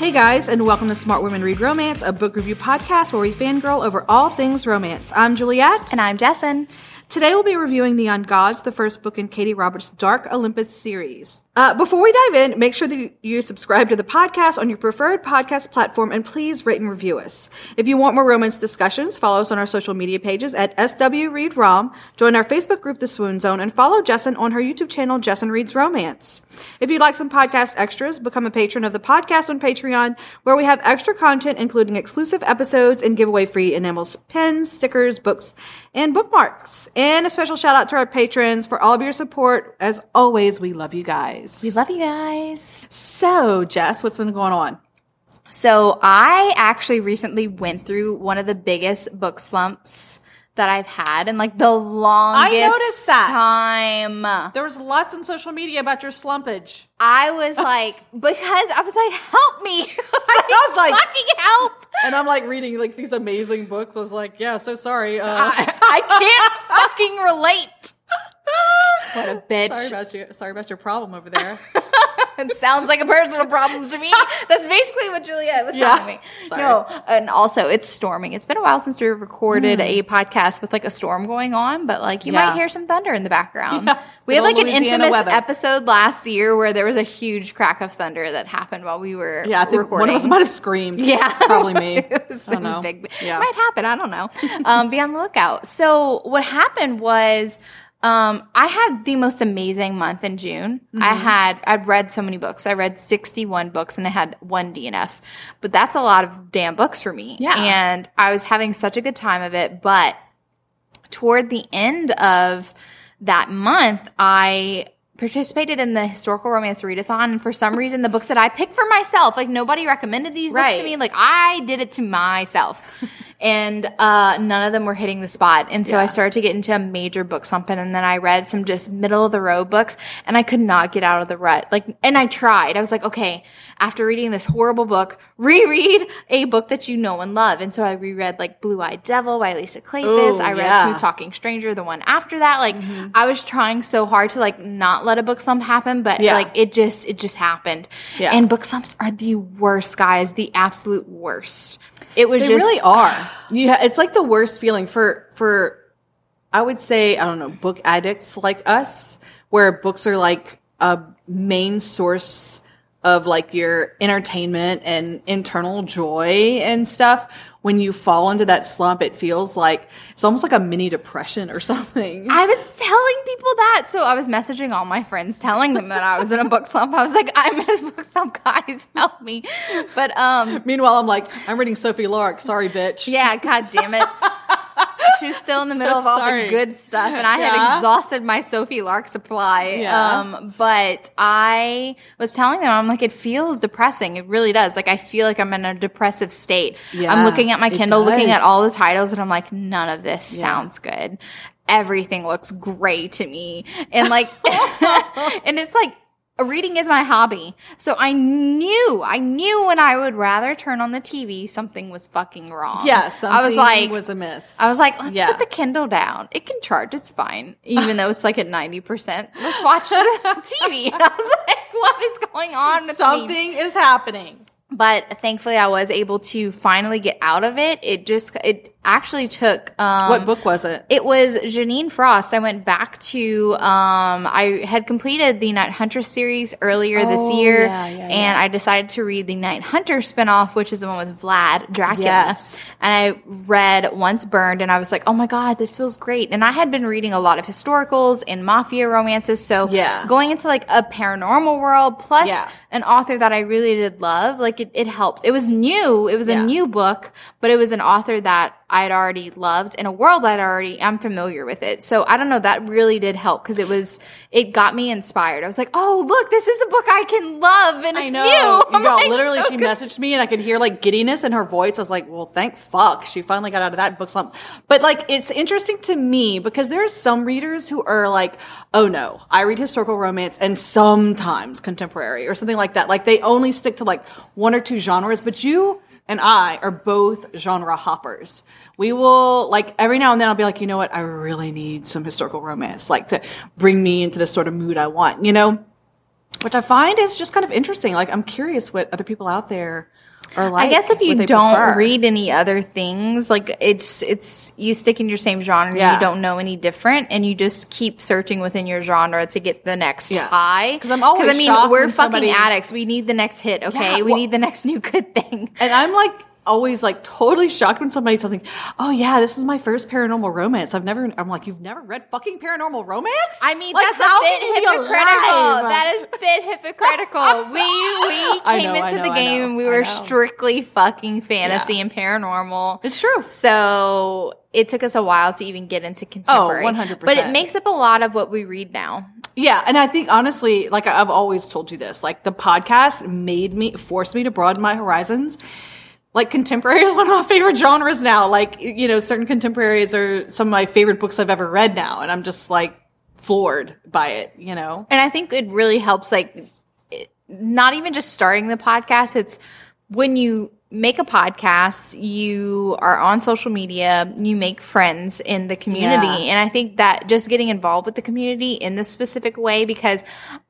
Hey guys, and welcome to Smart Women Read Romance, a book review podcast where we fangirl over all things romance. I'm Juliet. And I'm Jessin. Today we'll be reviewing Neon Gods, the first book in Katie Roberts' Dark Olympus series. Before we dive in, make sure that you subscribe to the podcast on your preferred podcast platform and please rate and review us. If you want more romance discussions, follow us on our social media pages at SW Read Rom, join our Facebook group, The Swoon Zone, and follow Jessin on her YouTube channel, Jessin Reads Romance. If you'd like some podcast extras, become a patron of the podcast on Patreon, where we have extra content including exclusive episodes and giveaway free enamels, pens, stickers, books, and bookmarks. And a special shout out to our patrons for all of your support. As always, we love you guys. We love you guys. So, Jess, what's been going on? So, I actually recently went through one of the biggest book slumps that I've had in like the longest time. There was lots on social media about your slumpage. I was like, help me. I was like, fucking help. And I'm like reading like these amazing books. I was like, yeah, so sorry. I can't fucking relate. What a bitch. Sorry about your problem over there. It sounds like a personal problem to me. That's basically what Juliet was telling me. Sorry. No, and also it's storming. It's been a while since we recorded a podcast with like a storm going on, but like you might hear some thunder in the background. Yeah. We had like an infamous episode last year where there was a huge crack of thunder that happened while we were recording. One of us might have screamed. Yeah. Probably me. It was big. Yeah. It might happen. I don't know. Be on the lookout. So what happened was I had the most amazing month in June. Mm-hmm. I'd read so many books. I read 61 books and I had one DNF. But that's a lot of damn books for me. Yeah. And I was having such a good time of it. But toward the end of that month, I participated in the historical romance readathon, and for some reason the books that I picked for myself, like nobody recommended these books to me, like I did it to myself. And none of them were hitting the spot. And so I started to get into a major book slump, and then I read some just middle of the road books, and I could not get out of the rut. And I tried. I was like, okay, after reading this horrible book, reread a book that you know and love. And so I reread like Blue-Eyed Devil by Lisa Kleypas. I read Smooth Talking Stranger, the one after that. Like I was trying so hard to like not let a book slump happen, but like it just happened. Yeah. And book slumps are the worst, guys, the absolute worst. They really are. Yeah, it's like the worst feeling for I would say, I don't know, book addicts like us, where books are like a main source of like your entertainment and internal joy and stuff. When you fall into that slump, it feels like it's almost like a mini depression or something. I was telling people that. So I was messaging all my friends telling them that I was in a book slump. I was like, I'm in a book slump, guys, help me. But meanwhile, I'm like, I'm reading Sophie Lark. Sorry, bitch. Yeah, god damn it. She was still in the middle of all the good stuff, and I had exhausted my Sophie Lark supply. Yeah. But I was telling them, I'm like, it feels depressing. It really does. Like, I feel like I'm in a depressive state. Yeah, I'm looking at my Kindle, looking at all the titles, and I'm like, none of this sounds good. Everything looks gray to me. And like, and it's like, reading is my hobby. So I knew when I would rather turn on the TV, something was fucking wrong. Yeah, something was amiss. I was like, let's put the Kindle down. It can charge. It's fine. Even though it's like at 90%. Let's watch the TV. And I was like, what is going on with Something is happening. But thankfully I was able to finally get out of it. It actually took what book was it? It was Janine Frost. I went back to I had completed the Night Hunter series earlier this year, and I decided to read the Night Hunter spinoff, which is the one with Vlad Dracula. Yes. And I read Once Burned, and I was like, oh my god, this feels great. And I had been reading a lot of historicals and mafia romances, so going into like a paranormal world plus an author that I really did love, like it helped. It was new. It was a new book, but it was an author that I had already loved in a world I'm familiar with it. So I don't know, that really did help because it got me inspired. I was like, oh, look, this is a book I can love and it's new. Like, literally, she messaged me and I could hear like giddiness in her voice. I was like, well, thank fuck. She finally got out of that book slump. But like, it's interesting to me because there are some readers who are like, oh no, I read historical romance and sometimes contemporary or something like that. Like they only stick to like one or two genres, but you and I are both genre hoppers. We will, like, every now and then I'll be like, you know what? I really need some historical romance, like, to bring me into the sort of mood I want, you know? Which I find is just kind of interesting. Like, I'm curious what other people out there or like. I guess if you what they don't prefer. read any other things, like it's you stick in your same genre and you don't know any different, and you just keep searching within your genre to get the next high. Because I'm always shocked we're when fucking somebody- addicts. We need the next hit, okay? We need the next new good thing. And I'm like always like totally shocked when somebody tells me, "Oh yeah, this is my first paranormal romance." I'm like, "You've never read fucking paranormal romance?" I mean, like, that's how a bit can you be hypocritical. alive? That is a bit hypocritical. We came into the game and we were strictly fucking fantasy and paranormal. It's true. So it took us a while to even get into contemporary. 100%. But it makes up a lot of what we read now. Yeah, and I think honestly, like I've always told you this, like the podcast forced me to broaden my horizons. Like contemporary is one of my favorite genres now. Like, you know, certain contemporaries are some of my favorite books I've ever read now. And I'm just like floored by it, you know? And I think it really helps, like, not even just starting the podcast. It's when you make a podcast, you are on social media, you make friends in the community. Yeah. And I think that just getting involved with the community in this specific way, because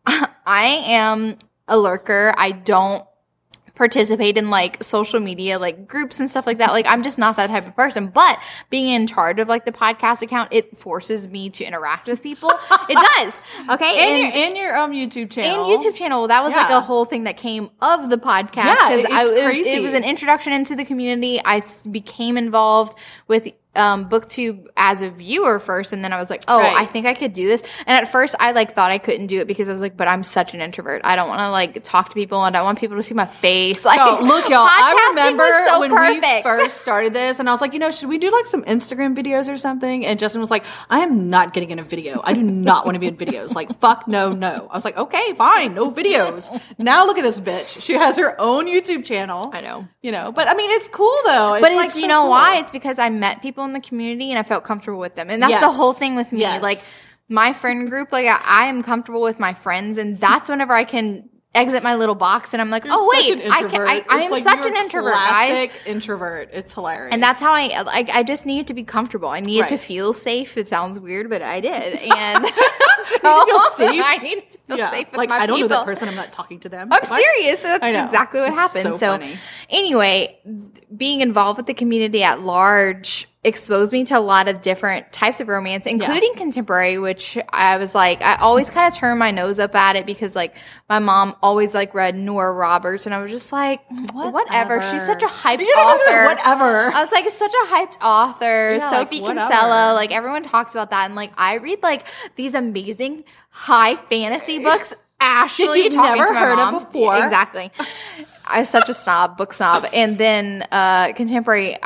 I am a lurker. I don't participate in like social media, like groups and stuff like that. Like I'm just not that type of person, but being in charge of like the podcast account, it forces me to interact with people. It does. Okay. And your YouTube channel. And YouTube channel. That was like a whole thing that came of the podcast. Yeah, it's crazy. It was an introduction into the community. I became involved with BookTube as a viewer first, and then I was like, I think I could do this. And at first I like thought I couldn't do it because I was like, but I'm such an introvert. I don't want to like talk to people. I don't want people to see my face. Like, look, y'all, I remember so when we first started this, and I was like, you know, should we do like some Instagram videos or something? And Justin was like, I am not getting in a video. I do not want to be in videos. Like, fuck no. I was like, okay, fine, no videos. Now look at this bitch. She has her own YouTube channel. I know. You know, but I mean, it's cool though. But like, it's, so you know cool. why? It's because I met people in the community and I felt comfortable with them. And that's the whole thing with me. Yes. Like my friend group, like I am comfortable with my friends, and that's whenever I can exit my little box and I'm like, You're oh wait, such an introvert. I am like such an introvert, guys. Classic introvert. It's hilarious. And that's how I just needed to be comfortable. I needed to feel safe. It sounds weird, but I did. And so feel safe. I needed to feel safe with like my I don't people. know that person. I'm not talking to them. I'm serious. That's exactly what happened. So funny. Anyway, being involved with the community at large exposed me to a lot of different types of romance, including contemporary, which I was like, I always kind of turned my nose up at it because like my mom always like read Nora Roberts, and I was just like, whatever. She's such a hyped author. Whatever. I was like, such a hyped author. Yeah, Sophie like, Kinsella, like everyone talks about that, and like I read like these amazing high fantasy books. Ashley, you've talking never to my heard mom. of before. Yeah, exactly. I'm such a snob, book snob. And then contemporary,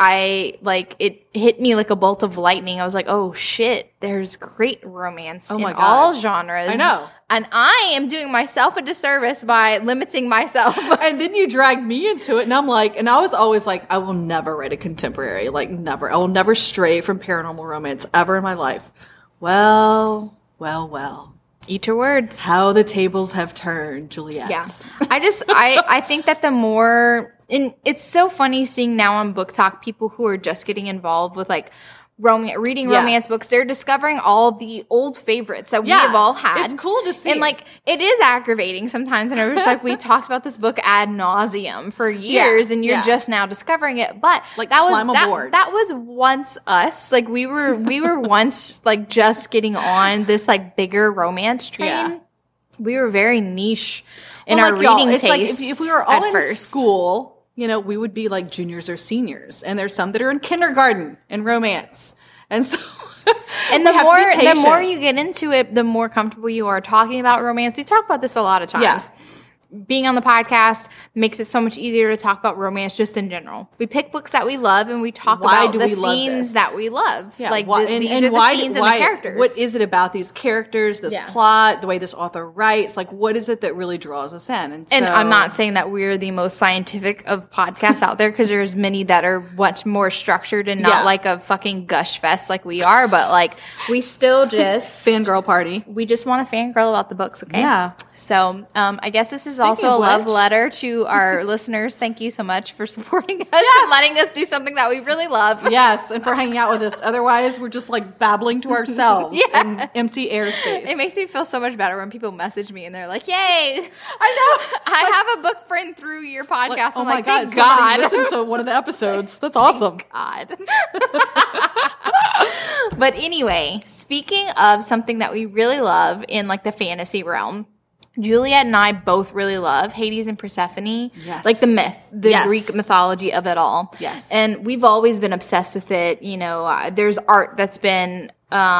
it hit me like a bolt of lightning. I was like, oh shit, there's great romance in all genres. I know. And I am doing myself a disservice by limiting myself. And then you dragged me into it, and I'm like, and I was always like, I will never write a contemporary, like never. I will never stray from paranormal romance ever in my life. Well. Eat your words. How the tables have turned, Juliet. Yes. I think that the more, and it's so funny seeing now on Book Talk people who are just getting involved with like reading romance books. They're discovering all the old favorites that we have all had. It's cool to see. And like, it is aggravating sometimes. And I was like, we talked about this book ad nauseum for years, and you're just now discovering it. But like, that climb aboard. That was once us. Like we were once like just getting on this like bigger romance train. Yeah. We were very niche in our like, y'all, reading it's taste. like if we were all in first. school, you know, we would be like juniors or seniors, and there's some that are in kindergarten in romance, and so and the more you get into it, the more comfortable you are talking about romance. We talk about this a lot of times. Yeah. Being on the podcast makes it so much easier to talk about romance just in general. We pick books that we love and we talk about the scenes that we love. Yeah. Like These are the scenes and the characters. What is it about these characters, this plot, the way this author writes? Like, what is it that really draws us in? And I'm not saying that we're the most scientific of podcasts out there, because there's many that are much more structured and not like a fucking gush fest like we are. But like, we still just fangirl party. We just want to fangirl about the books, okay? Yeah. So I guess this is is also a love letter to our listeners. Thank you so much for supporting us and letting us do something that we really love. Yes, and for hanging out with us. Otherwise, we're just like babbling to ourselves in empty airspace. It makes me feel so much better when people message me and they're like, "Yay, I know, I have a book friend through your podcast." like, oh I'm my like, God, thank God. listen to one of the episodes. That's awesome. God. But anyway, speaking of something that we really love in like the fantasy realm, Juliet and I both really love Hades and Persephone. Yes. Like the myth, the Yes. Greek mythology of it all. Yes. And we've always been obsessed with it. You know, there's art that's been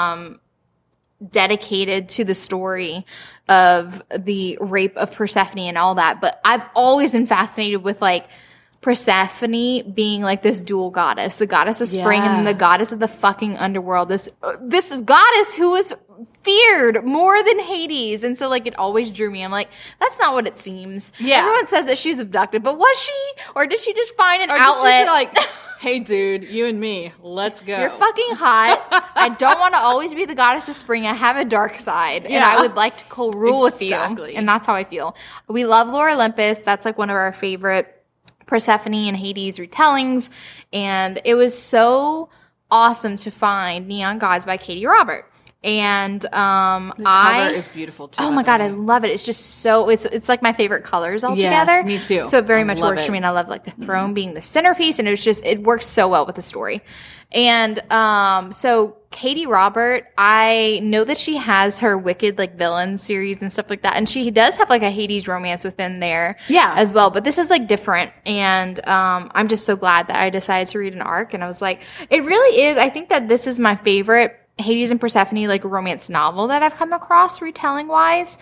dedicated to the story of the rape of Persephone and all that. But I've always been fascinated with like Persephone being like this dual goddess, the goddess of spring and the goddess of the fucking underworld. This goddess who was feared more than Hades. And so like it always drew me. I'm like, that's not what it seems. Yeah. Everyone says that she was abducted, but was she? Or did she just find an Or outlet? just like, hey, dude, you and me, let's go. You're fucking hot. I don't want to always be the goddess of spring. I have a dark side, and I would like to co-rule with you. And that's how I feel. We love Lore Olympus. That's like one of our favorite Persephone and Hades retellings, and it was so awesome to find Neon Gods by Katie Robert. And the cover is beautiful too. Oh my God, I love it. It's just so it's like my favorite colors altogether. Yes, me too. So it very much works it. for me. And I love like the throne being the centerpiece, and it works so well with the story. And so Katie Robert, I know that she has her Wicked like villain series and stuff like that, and she does have like a Hades romance within there, as well. But this is like different, and I'm just so glad that I decided to read an arc. And I was like, it really is. I think that this is my favorite Hades and Persephone like romance novel that I've come across retelling wise.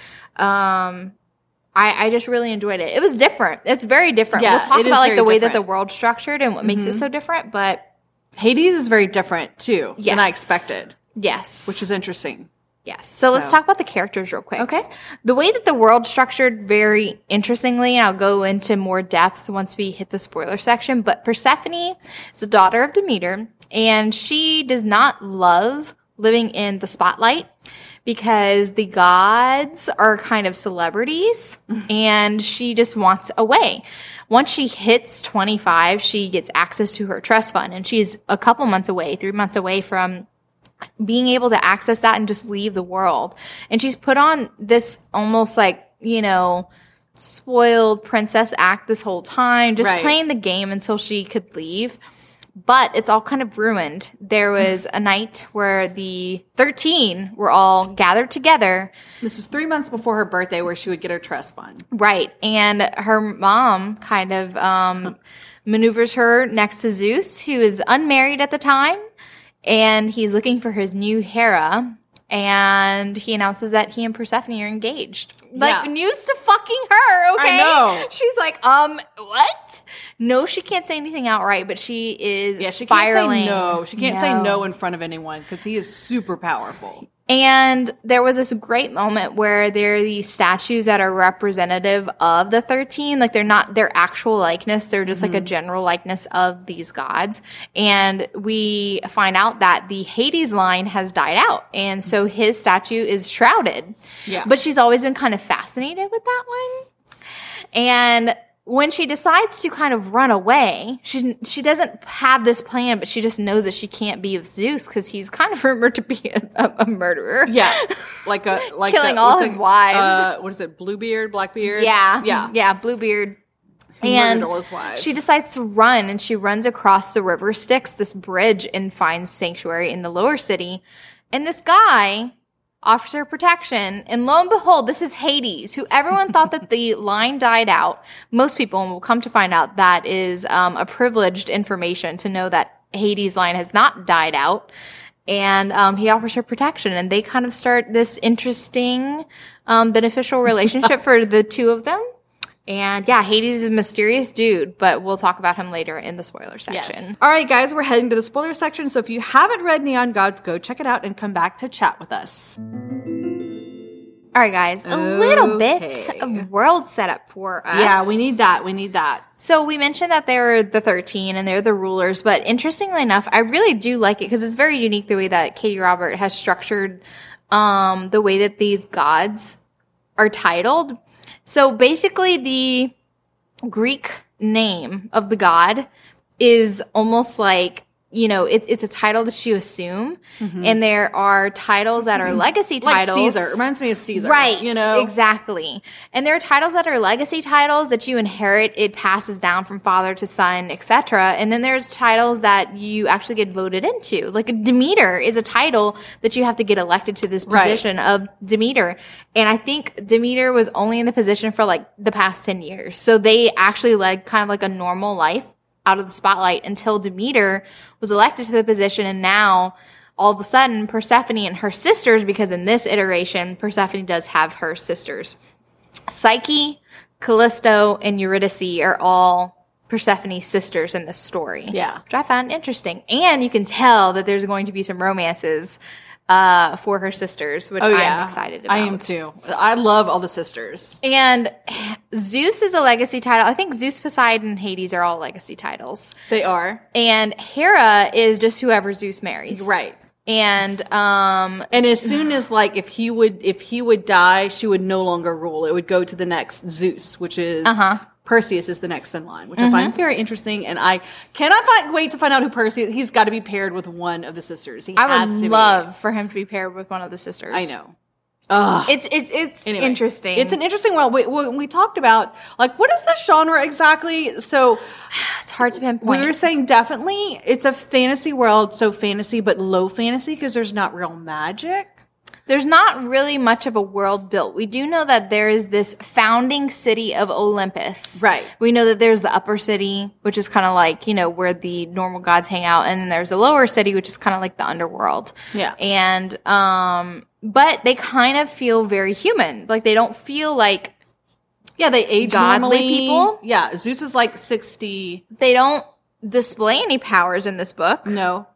I just really enjoyed it. It was different. It's very different. Yeah, we'll talk it about is like the way that different. the world's structured and what makes it so different. But Hades is very different too than I Yes. expected, yes, which is interesting. yes. So let's talk about the characters real quick. Okay. The way that the world's structured very interestingly, and I'll go into more depth once we hit the spoiler section. But Persephone is the daughter of Demeter, and she does not love living in the spotlight because the gods are kind of celebrities and she just wants away. Once she hits 25, she gets access to her trust fund, and she's a couple months away, 3 months away from being able to access that and just leave the world. And she's put on this almost like, you know, spoiled princess act this whole time, just playing the game until she could leave. But it's all kind of ruined. There was a night where the 13 were all gathered together. This is 3 months before her birthday where she would get her trust fund. Right. And her mom kind of maneuvers her next to Zeus, who is unmarried at the time. And he's looking for his new Hera. And he announces that he and Persephone are engaged. Like, news to fucking her, okay? I know. She's like, what? No, she can't say anything outright, but she is She spiraling. can't say no. She can't say no in front of anyone because he is super powerful. And there was this great moment where there are these statues that are representative of the 13. Like, they're not their actual likeness. They're just like a general likeness of these gods. And we find out that the Hades line has died out. And so his statue is shrouded. Yeah. But she's always been kind of fascinated with that one. And when she decides to kind of run away, she doesn't have this plan, but she just knows that she can't be with Zeus because he's kind of rumored to be a murderer. Yeah, like killing all his wives. What is it? Bluebeard, Blackbeard. Yeah, Bluebeard. And Murdered all his wives. she decides to run, and she runs across the river Styx, this bridge, and finds sanctuary in the lower city. And this guy offers her protection, and lo and behold, this is Hades, who everyone thought that the line died out. Most people will come to find out that is a privileged information to know that Hades' line has not died out. And he offers her protection, and they kind of start this interesting, beneficial relationship for the two of them. And yeah, Hades is a mysterious dude, but we'll talk about him later in the spoiler section. Yes. All right, guys, we're heading to the spoiler section. So if you haven't read Neon Gods, go check it out and come back to chat with us. All right, guys, a little bit of world setup for us. Yeah, we need that. We need that. So we mentioned that they're the 13 and they're the rulers, but interestingly enough, I really do like it because it's very unique the way that Katie Robert has structured the way that these gods are titled. So basically the Greek name of the god is almost like, you know, it's a title that you assume. And there are titles that are legacy titles. Like Caesar. It reminds me of Caesar. Right. You know? Exactly. And there are titles that are legacy titles that you inherit. It passes down from father to son, etc. And then there's titles that you actually get voted into. Like Demeter is a title that you have to get elected to this position of Demeter. And I think Demeter was only in the position for like the past 10 years. So they actually led kind of like a normal life out of the spotlight until Demeter was elected to the position. And now all of a sudden Persephone and her sisters, because in this iteration, Persephone does have her sisters. Psyche, Callisto, and Eurydice are all Persephone's sisters in this story. Yeah. Which I found interesting. And you can tell that there's going to be some romances for her sisters, which I'm excited about. I am too. I love all the sisters. And Zeus is a legacy title. I think Zeus, Poseidon, and Hades are all legacy titles. They are. And Hera is just whoever Zeus marries. Right. And as soon as like if he would die, she would no longer rule. It would go to the next Zeus, which is Perseus is the next in line, which I find very interesting, and I cannot wait to find out who Perseus. He's got to be paired with one of the sisters. I would love for him to be paired with one of the sisters. I know. It's anyway, interesting. It's an interesting world. We talked about like what is the genre exactly? So it's hard to pinpoint. We were saying definitely it's a fantasy world, so fantasy but low fantasy because there's not real magic. There's not really much of a world built. We do know that there is this founding city of Olympus. Right. We know that there's the upper city, which is kind of like, you know, where the normal gods hang out. And then there's a lower city, which is kind of like the underworld. Yeah. And, but they kind of feel very human. Like they don't feel like they age godly normally. People. Yeah. Zeus is like 60. They don't display any powers in this book. No.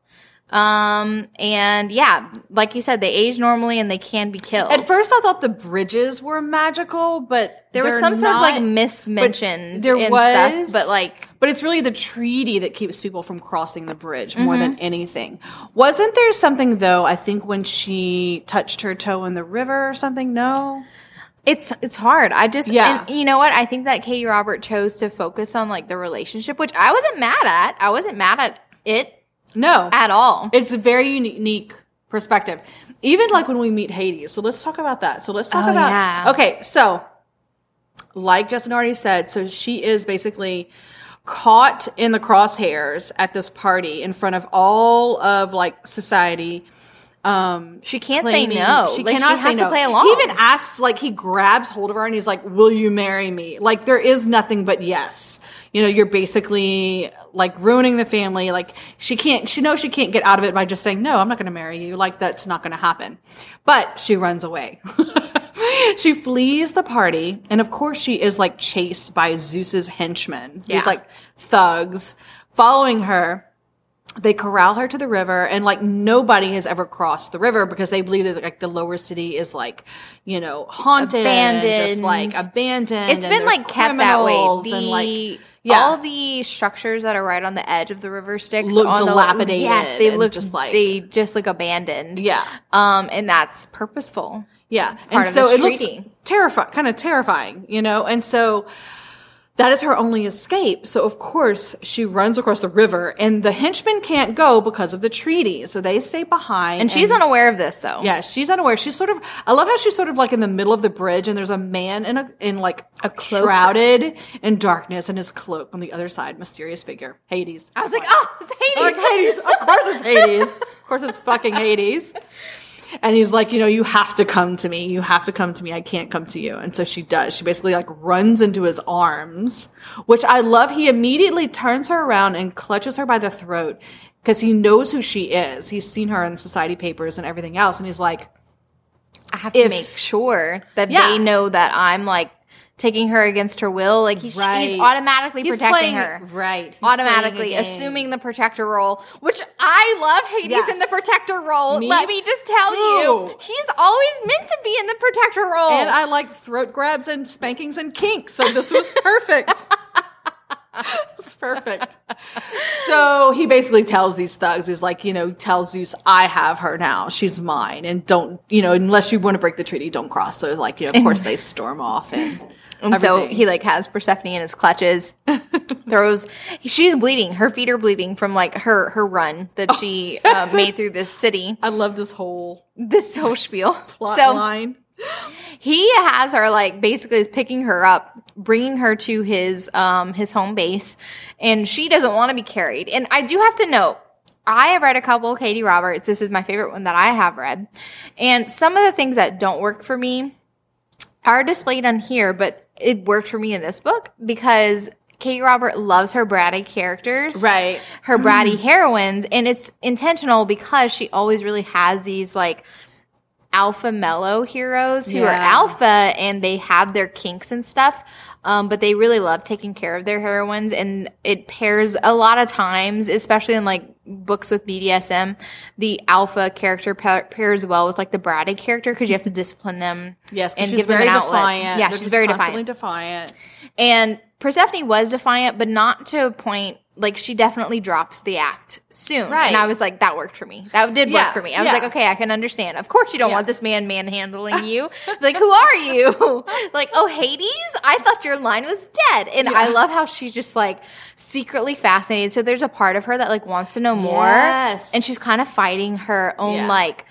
And yeah, like you said, they age normally and they can be killed. At first I thought the bridges were magical, but there was some sort of like mismentioned stuff, but it's really the treaty that keeps people from crossing the bridge more than anything. Wasn't there something though, I think when she touched her toe in the river or something? No? It's hard. And you know what? I think that Katie Robert chose to focus on like the relationship, which I wasn't mad at. I wasn't mad at it. No. At all. It's a very unique perspective. Even like when we meet Hades. So let's talk about that. So let's talk about... Yeah. Okay, so like Justin already said, so she is basically caught in the crosshairs at this party in front of all of like society. She can't say no. She like, cannot she has say no. to play along. He even asks, like, he grabs hold of her and he's like, will you marry me? Like, there is nothing but yes. You know, you're basically like ruining the family. Like, she knows she can't get out of it by just saying, no, I'm not going to marry you. Like, that's not going to happen. But she runs away. She flees the party. And of course she is like chased by Zeus's henchmen. Yeah. These like thugs following her. They corral her to the river, and like nobody has ever crossed the river because they believe that like the lower city is like, you know, haunted, abandoned. just like abandoned. It's been like kept that way. All the structures that are right on the edge of the river Styx look dilapidated. Yes, they just look abandoned. Yeah, and that's purposeful. Yeah, it's part and of so this it treaty. looks kind of terrifying, you know, and so. That is her only escape. So, of course, she runs across the river, and the henchmen can't go because of the treaty. So they stay behind. And she's unaware of this, though. Yeah, she's unaware. She's sort of, I love how she's sort of like in the middle of the bridge, and there's a man in like a cloak, shrouded in darkness, and his cloak on the other side, mysterious figure, Hades. I was like, oh, it's Hades. Like Hades. Of course it's Hades. Of course it's fucking Hades. And he's like, you know, you have to come to me. You have to come to me. I can't come to you. And so she does. She basically like runs into his arms, which I love. He immediately turns her around and clutches her by the throat because he knows who she is. He's seen her in society papers and everything else. And he's like, I have to make sure that they know that I'm like taking her against her will. Like he's automatically protecting her. Right. He's automatically assuming the protector role, which I love Hades in the protector role. Let me just tell you, he's always meant to be in the protector role. And I like throat grabs and spankings and kinks. So this was perfect. It's perfect. So he basically tells these thugs, he's like, tell Zeus, I have her now. She's mine. And don't, unless you want to break the treaty, don't cross. So it's like, of course they storm off and so he has Persephone in his clutches, she's bleeding. Her feet are bleeding from her run that she made through this city. I love this whole spiel. Plot line. He has her basically is picking her up, bringing her to his home base, and she doesn't want to be carried. And I do have to note, I have read a couple of Katie Roberts. This is my favorite one that I have read. And some of the things that don't work for me are displayed on here, but it worked for me in this book because Katie Robert loves her bratty characters. Right. Her bratty heroines, and it's intentional because she always really has these alpha mellow heroes who are alpha and they have their kinks and stuff. But they really love taking care of their heroines, and it pairs a lot of times, especially in books with BDSM, the alpha character pairs well with the bratty character because you have to discipline them. Yes, and she's give them very an outlet. defiant. Yeah, They're she's very defiant. And Persephone was defiant, but not to a point. She definitely drops the act soon. Right. And I was that worked for me. That did work for me. I was okay, I can understand. Of course you don't want this man manhandling you. Who are you? Oh, Hades? I thought your line was dead. And I love how she's just secretly fascinated. So there's a part of her that wants to know more. Yes. And she's kind of fighting her own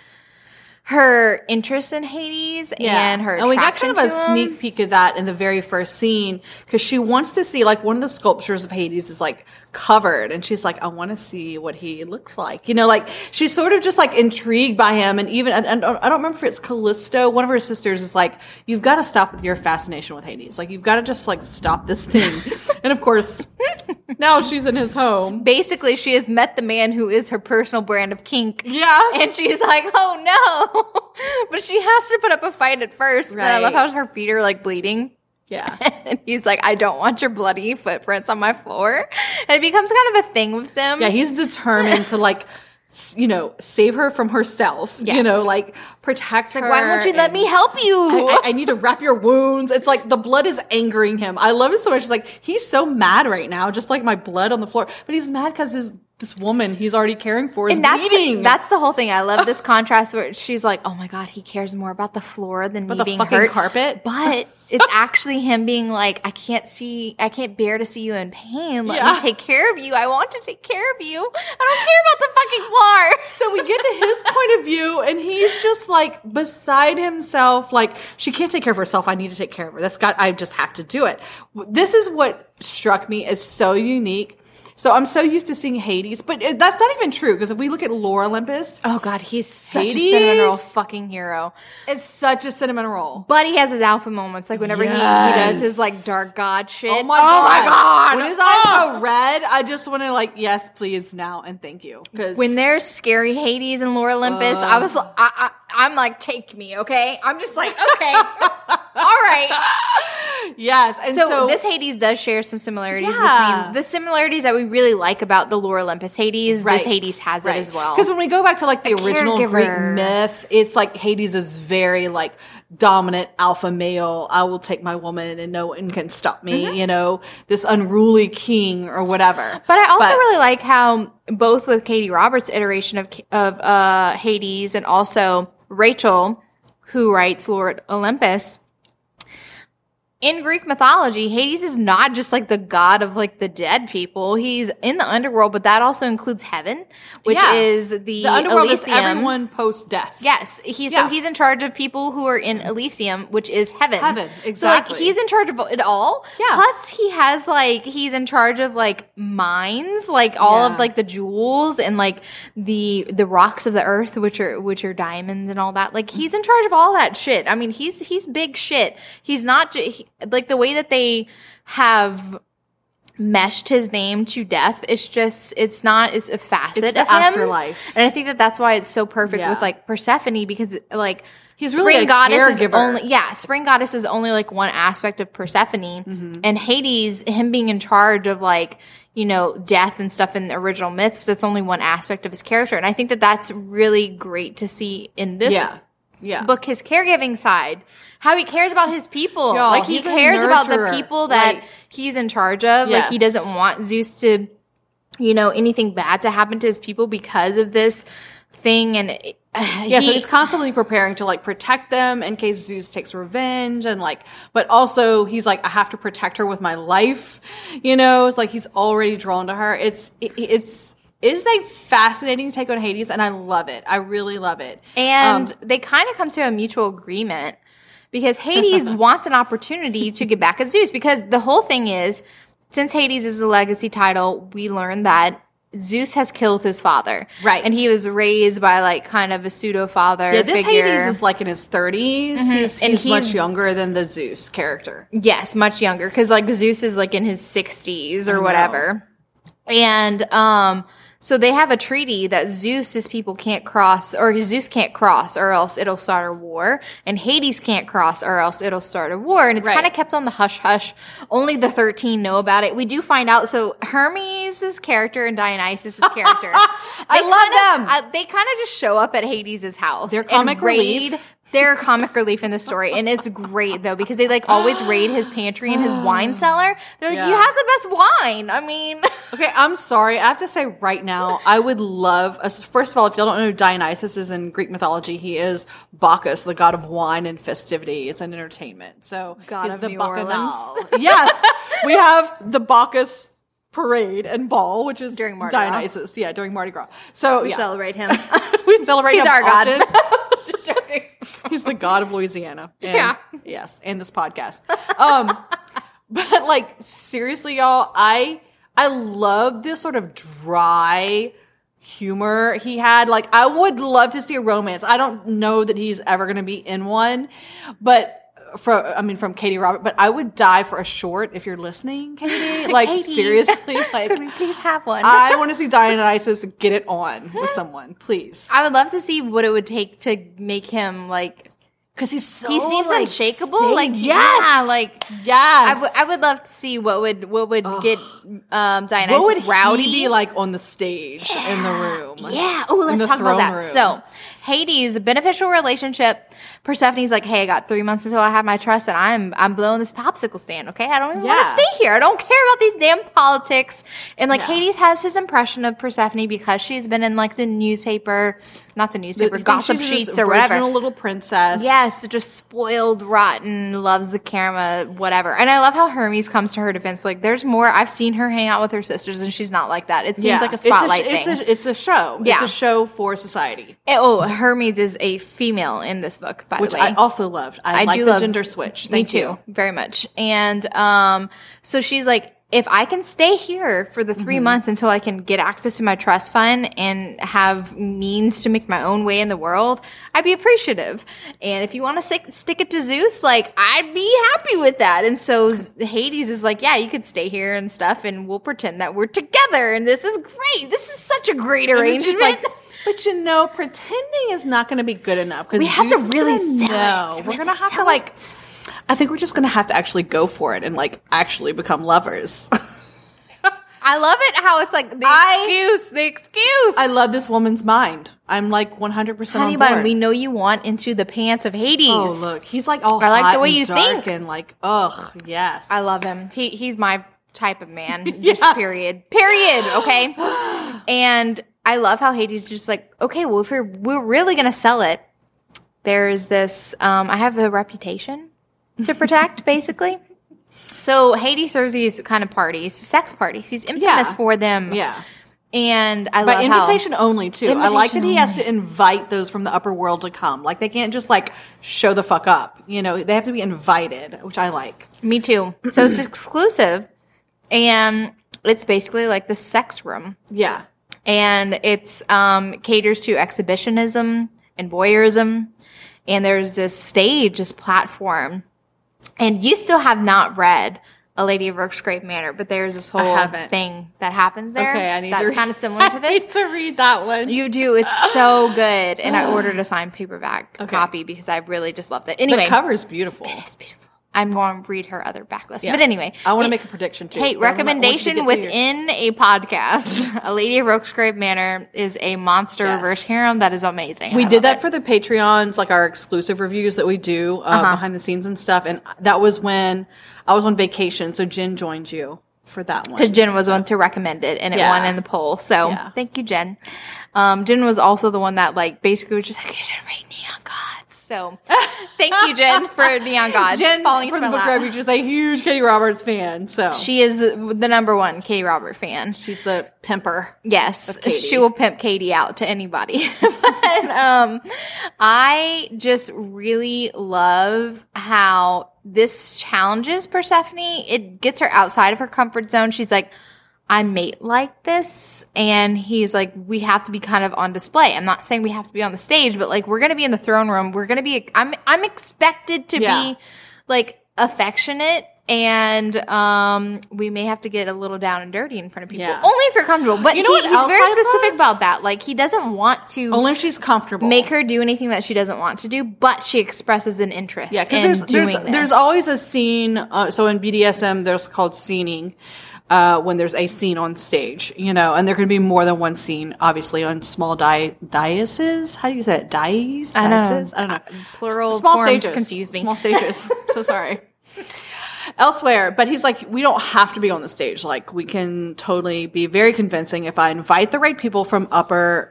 her interest in Hades and her attraction and we got kind of a to him. sneak peek of that in the very first scene because she wants to see one of the sculptures of Hades is covered and she's I want to see what he looks like, she's sort of just intrigued by him. And even and I don't remember if it's Callisto, one of her sisters is you've got to stop with your fascination with Hades, you've got to just stop this thing. And of course now she's in his home. Basically she has met the man who is her personal brand of kink. Yes. And she's oh no. But she has to put up a fight at first. Right. And I love how her feet are bleeding. Yeah. And he's I don't want your bloody footprints on my floor. And it becomes kind of a thing with them. Yeah, he's determined to save her from herself. Yes. Protect her. Why won't you let me help you? I need to wrap your wounds. It's the blood is angering him. I love it so much. It's he's so mad right now, just my blood on the floor. But he's mad because this woman he's already caring for is bleeding. That's the whole thing. I love this contrast where she's oh my God, he cares more about the floor than me being fucking hurt. Carpet. But it's actually him being I can't bear to see you in pain. Let me take care of you. I want to take care of you. I don't care about the fucking floor. So we get to his point of view and he's just beside himself. She can't take care of herself. I need to take care of her. I just have to do it. This is what struck me as so unique. So I'm so used to seeing Hades, but that's not even true because if we look at Lore Olympus, oh God, he's such Hades, a cinnamon roll fucking hero. It's such a cinnamon roll. But he has his alpha moments, whenever he does his dark god shit. Oh my God! When his eyes go red, I just want to yes, please now and thank you. Because when there's scary Hades and Lore Olympus, I was I'm take me, okay? I'm just okay, all right. Yes, and so this Hades does share some similarities between the similarities that we really like about the Lore Olympus Hades. Right. This Hades has it as well. Because when we go back to the original Greek myth, it's Hades is very dominant alpha male. I will take my woman and no one can stop me. This unruly king or whatever. But I also really like how both with Katie Roberts' iteration of Hades and also Rachel, who writes Lord Olympus. In Greek mythology, Hades is not just the god of the dead people. He's in the underworld, but that also includes heaven, which is the underworld Elysium. Is everyone post death. Yes, so he's in charge of people who are in Elysium, which is heaven. Heaven, exactly. So he's in charge of it all. Yeah. Plus, he has he's in charge of mines, all of the jewels and the rocks of the earth, which are diamonds and all that. He's in charge of all that shit. I mean, he's big shit. He's not. The way that they have meshed his name to death, it's a facet it's the of afterlife. Him. And I think that's why it's so perfect with Persephone because he's Spring really a Goddess caregiver. Spring Goddess is only one aspect of Persephone, and Hades, him being in charge of death and stuff in the original myths, that's only one aspect of his character, and I think that that's really great to see in this book his caregiving side. How he cares about his people. Y'all, like, he he's a cares about the nurturer. people that Like, he's in charge of. Like, he yes. doesn't want Zeus to, anything bad to happen to his people because of this thing. And so he's constantly preparing to like protect them in case Zeus takes revenge, and like, but also he's like, I have to protect her with my life. It's like he's already drawn to her. It is a fascinating take on Hades, and I love it. I really love it. And they kind of come to a mutual agreement because Hades wants an opportunity to get back at Zeus, because the whole thing is, since Hades is a legacy title, we learn that Zeus has killed his father. Right. And he was raised by like kind of a pseudo father this figure. Hades is like in his 30s. He's much younger than the Zeus character. Yes, much younger, because like Zeus is like in his 60s or whatever. And so they have a treaty that Zeus's people can't cross, or Zeus can't cross, or else it'll start a war, and Hades can't cross, or else it'll start a war. And it's kind of kept on the hush hush. Only the 13 know about it. We do find out. So Hermes' character and Dionysus' character, I love them. They kind of just show up at Hades' house. They're comic relief. They're comic relief in the story, and it's great though, because they like always raid his pantry and his wine cellar. They're like, you have the best wine. I mean, okay, I'm sorry. I have to say right now, I would love. First of all, if y'all don't know who Dionysus is in Greek mythology, he is Bacchus, the god of wine and festivity. It's an entertainment. So God of the New Bacchanal. Orleans. Yes, we have the Bacchus parade and ball, which is During Mardi Gras. Dionysus. Yeah, during Mardi Gras. So we celebrate him. we celebrate He's him our often. god. Just joking. He's the god of Louisiana. And, Yeah. Yes, and this podcast. But like seriously, y'all, I love this sort of dry humor he had. Like, I would love to see a romance. I don't know that he's ever going to be in one, but from Katie Robert, but I would die for a short if you're listening, Katie. Like, Katie. Seriously, like, Could we please have one? I want to see Dionysus get it on with someone, please. I would love to see what it would take to make him like, Because he seems like, unshakable. Like, yes, yeah, like, yes. I would love to see what would get Dionysus What would rowdy. he be like on the stage in the room? Yeah. Oh, let's talk about that. Room. So, Hades, a beneficial relationship. Persephone's like, hey, I got 3 months until I have my trust, and I'm blowing this popsicle stand. Okay, I don't even want to stay here. I don't care about these damn politics. And like, Hades has his impression of Persephone because she's been in like the newspaper, not the newspaper, gossip sheets or whatever. Original little princess. Yes, just spoiled, rotten, loves the camera, whatever. And I love how Hermes comes to her defense. Like, there's more. I've seen her hang out with her sisters, and she's not like that. It seems like a spotlight thing. It's a show. Yeah. It's a show for society. Hermes is a female in this book, by Which the way. I also loved. I like do the love gender switch. Me Thank too, you. very much. And so she's like, if I can stay here for the 3 months until I can get access to my trust fund and have means to make my own way in the world, I'd be appreciative. And if you want to stick it to Zeus, like, I'd be happy with that. And so Hades is like, yeah, you could stay here and stuff, and we'll pretend that we're together. And this is great. This is such a great arrangement. Like, but pretending is not going to be good enough. Because we have to really sell it. We're going to have to like. I think we're just going to have to actually go for it and like actually become lovers. I love it how it's like the excuse. I love this woman's mind. I'm like 100% Honey on bun, board. we know you want into the pants of Hades. Oh, look. He's like all I like hot the way and you dark think. and like, ugh, yes. I love him. He's my type of man. Yes. Just period. Period. Okay. And I love how Hades is just like, okay, well, if we're really going to sell it, there's this, I have a reputation to protect, basically. So Hades serves these kind of parties, sex parties. He's infamous for them. Yeah. And I By love invitation only, too. I like that Invitation he has to invite those from the upper world to come. Like, they can't just, like, show the fuck up. You know, they have to be invited, which I like. Me too. So it's exclusive, and it's basically like the sex room. Yeah. And it's caters to exhibitionism and voyeurism. And there's this stage, this platform. And you still have not read A Lady of Rookscrape Manor, but there's this whole thing that happens there. Okay, I need that's to kind of similar to this. I need to read that one. You do. It's so good. And I ordered a signed paperback copy because I really just loved it. Anyway. The cover's beautiful. It is beautiful. I'm going to read her other backlist. Yeah. But anyway. I want to make a prediction too. Hey, recommendation within a podcast. A Lady of Rokescrape Manor is a monster reverse harem that is amazing. We did that for the Patreons, like our exclusive reviews that we do behind the scenes and stuff. And that was when I was on vacation. So Jen joined you for that one. Because Jen was the one to recommend it, and it won in the poll. So thank you, Jen. Jen was also the one that like basically was just like, you should read Neon Gods. So thank you, Jen, for Neon Gods. Jen falling from into the my book lap. review is a huge Katie Roberts fan. So She is the number one Katie Robert fan. she's the pimper. Yes, Katie. she will pimp Katie out to anybody. But I just really love how this challenges Persephone. It gets her outside of her comfort zone. She's like, I mate like this. And he's like, we have to be kind of on display. I'm not saying we have to be on the stage, but like, we're going to be in the throne room. We're going to be, I'm expected to be like affectionate. And we may have to get a little down and dirty in front of people. Yeah. Only if you're comfortable. But You know what he's else very I specific loved? about that. Like, he doesn't want to Only if she's comfortable. make her do anything that she doesn't want to do, but she expresses an interest Yeah, in because doing this. there's always a scene. So in BDSM, there's called scening. When there's a scene on stage, you know, and there can be more than one scene, obviously, on small daises. How do you say it? Dais? I don't know. Daises? I don't know. Plural Small forms stages. confuse me. Small stages. So sorry. Elsewhere, but he's like, we don't have to be on the stage. Like, we can totally be very convincing if I invite the right people from the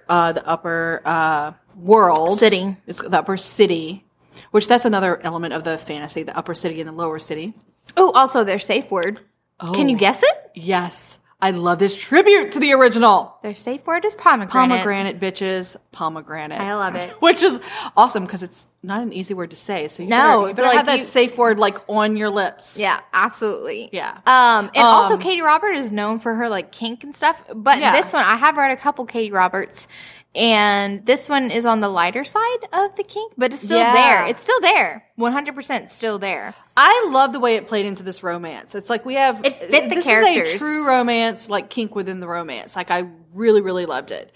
upper world. City. It's the upper city, which that's another element of the fantasy, the upper city and the lower city. Oh, also their safe word. Oh. Can you guess it? Yes. I love this tribute to the original. Their safe word is pomegranate. Pomegranate, bitches. Pomegranate. I love it. Which is awesome because it's not an easy word to say. So you No, better so, like, have that you- safe word like on your lips. Yeah, absolutely. Yeah. And also Katie Robert is known for her like kink and stuff. But Yeah. this one, I have read a couple Katie Roberts, and this one is on the lighter side of the kink, but it's still Yeah. there. It's still there. 100% still there. I love the way it played into this romance. It's like we have It fit the this characters. is a true romance, like kink within the romance. Like I really, really loved it.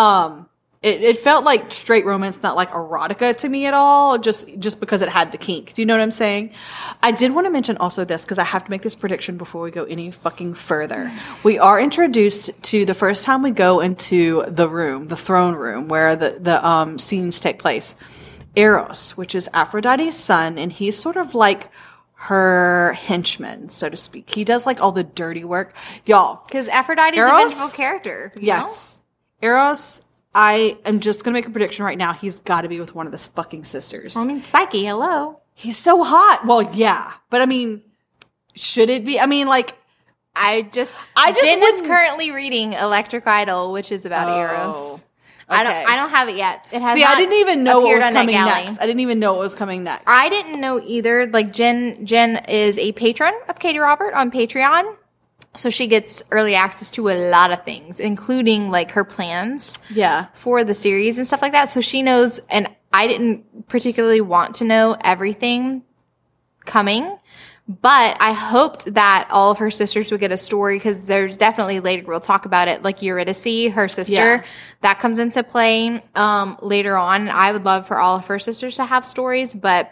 It felt like straight romance, not like erotica to me at all, just because it had the kink. Do you know what I'm saying? I did want to mention also this, because I have to make this prediction before we go any fucking further. We are introduced to the first time we go into the room, the throne room, where the scenes take place. Eros, which is Aphrodite's son, and he's sort of like her henchman, so to speak. He does like all the dirty work. Y'all. Because Aphrodite's a Eros? vengeful character. you know? Yes. Eros, I am just going to make a prediction right now. He's got to be with one of his fucking sisters. I mean, Psyche, hello. He's so hot. Well, yeah. But I mean, should it be? I mean, like, I just Jen is wouldn't- currently reading Electric Idol, which is about Eros. okay. I don't have it yet. It has See, I didn't even know what appeared was on coming NetGalley. next. I didn't even know what was coming next. I didn't know either. Like Jen is a patron of Katie Robert on Patreon. So she gets early access to a lot of things, including like her plans Yeah. for the series and stuff like that. So she knows, and I didn't particularly want to know everything coming, but I hoped that all of her sisters would get a story, because there's definitely later, we'll talk about it, like Eurydice, her sister, Yeah. that comes into play later on. I would love for all of her sisters to have stories, but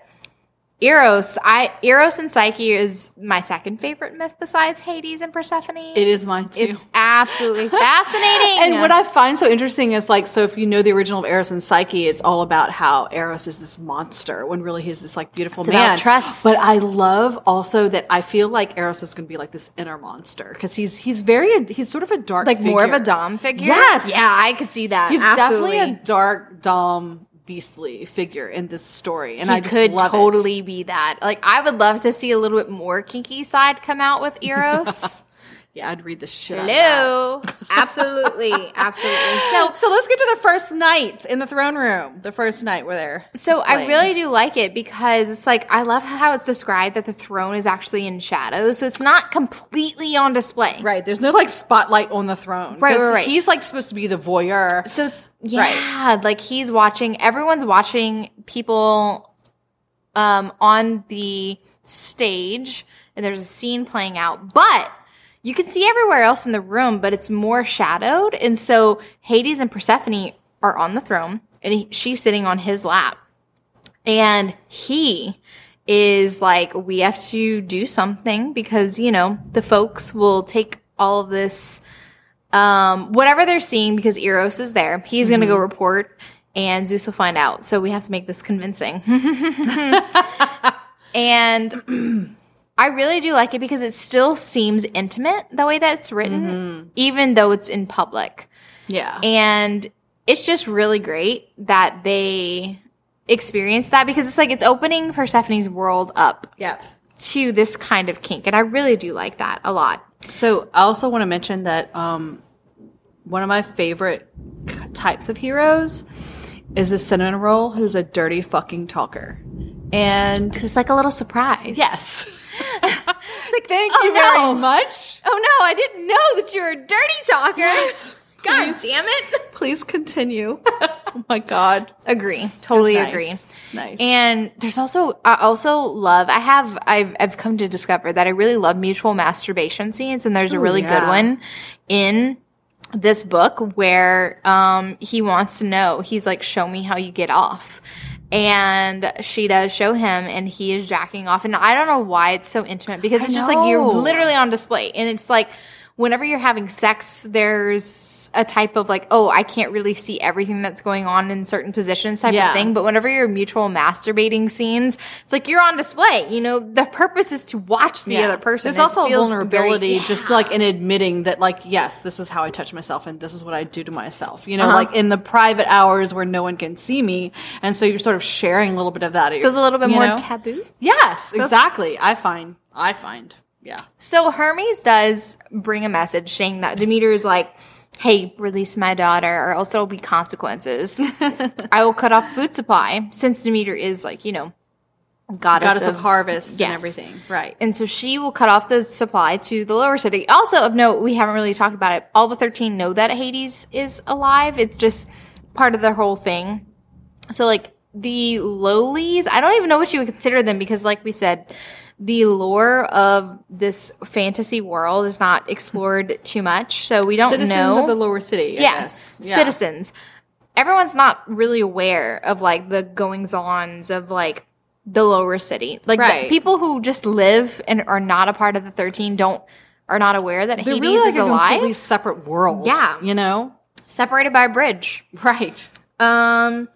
Eros and Psyche is my second favorite myth besides Hades and Persephone. It is mine too. It's absolutely fascinating. And what I find so interesting is, like, so if you know the original of Eros and Psyche, it's all about how Eros is this monster when really he's this like beautiful It's man. about trust. But I love also that I feel like Eros is going to be like this inner monster, because he's sort of a dark, like more of a figure. dom figure. Yes. Yeah, I could see that. He's absolutely. definitely a dark dom beastly figure in this story, and He I just could love totally be that. Like, I would love to see a little bit more kinky side come out with Eros. it. Yeah, I'd read the shit out of that. Hello. Absolutely. Absolutely. So let's get to the first night in the throne room. The first night we're there. So I displaying. really do like it, because it's like, I love how it's described that the throne is actually in shadows. So it's not completely on display. Right. There's no like spotlight on the throne. Right, 'Cause right. He's like supposed to be the voyeur. So it's, yeah, like he's watching, everyone's watching people on the stage, and there's a scene playing out, but you can see everywhere else in the room, but it's more shadowed. And so Hades and Persephone are on the throne, and she's sitting on his lap, and he is like, we have to do something because, you know, the folks will take all of this, whatever they're seeing, because Eros is there. He's going to go report and Zeus will find out. So we have to make this convincing. And I really do like it because it still seems intimate the way that it's written, even though it's in public. Yeah. And it's just really great that they experience that because it's like it's opening Persephone's world up to this kind of kink. And I really do like that a lot. So I also want to mention that one of my favorite types of heroes is the cinnamon roll who's a dirty fucking talker. And it's like a little surprise. Yes. It's like, thank you very much. Oh no, I didn't know that you were a dirty talker. Yes. God damn it. Please continue. Oh my God. Agree. Totally Nice. agree. Nice. And there's also, I also love, I've come to discover that I really love mutual masturbation scenes. And there's a really good one in this book where he wants to know, he's like, show me how you get off. And she does show him, and he is jacking off. And I don't know why it's so intimate, because it's just like you're literally on display. And it's like whenever you're having sex, there's a type of like, oh, I can't really see everything that's going on in certain positions type of thing. But whenever you're mutual masturbating scenes, it's like you're on display. You know, the purpose is to watch the other person. There's also a vulnerability just like in admitting that, like, yes, this is how I touch myself and this is what I do to myself. You know, like in the private hours where no one can see me. And so you're sort of sharing a little bit of that. Feels a little bit more taboo. Yes, exactly. I find. Yeah. So Hermes does bring a message saying that Demeter is like, hey, release my daughter or else there will be consequences. I will cut off food supply, since Demeter is like, you know, goddess of harvest and everything. Right. And so she will cut off the supply to the lower city. Also of note, we haven't really talked about it. All the 13 know that Hades is alive. It's just part of their whole thing. So like the lowlies, I don't even know what you would consider them, because like we said, the lore of this fantasy world is not explored too much, so we don't know. Citizens of the lower city, I guess. Yeah, citizens. Everyone's not really aware of, like, the goings-ons of, like, the lower city. Like, the people who just live and are not a part of the 13 are not aware that Hades really is alive. A completely separate world. Yeah. You know? Separated by a bridge. Right. And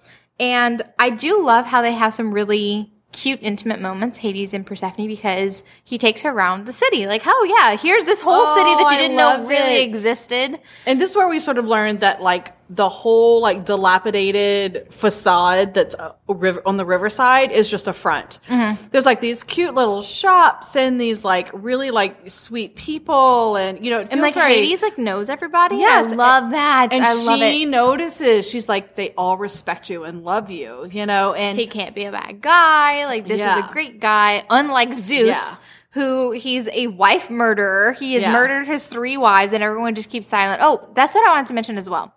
I do love how they have some really cute, intimate moments, Hades and Persephone, because he takes her around the city. Like, oh, yeah, here's this whole city that you didn't know really existed. And this is where we sort of learned that, like, the whole, like, dilapidated facade that's on the riverside is just a front. Mm-hmm. There's, like, these cute little shops and these, like, really, like, sweet people. And, you know, it feels like, Hades, like, knows everybody. Yes. I love that. And I love it. she notices. She's like, they all respect you and love you, you know? And he can't be a bad guy. Like, this is a great guy. Unlike Zeus, who he's a wife murderer. He has murdered his 3 wives, and everyone just keeps silent. Oh, that's what I wanted to mention as well.